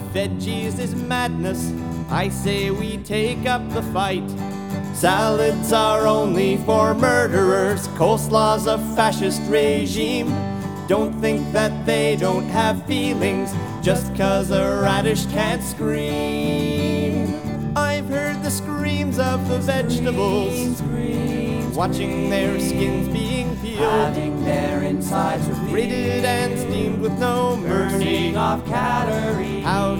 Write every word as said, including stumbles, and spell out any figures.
veggies is madness. I say we take up the fight. Salads are only for murderers, coleslaw's a fascist regime. Don't think that they don't have feelings just 'cause a radish can't scream. I've heard the screams of the vegetables, Scream, scream, watching their skins being peeled, having their insides revealed, grated and steamed with no mercy. burning off calories. How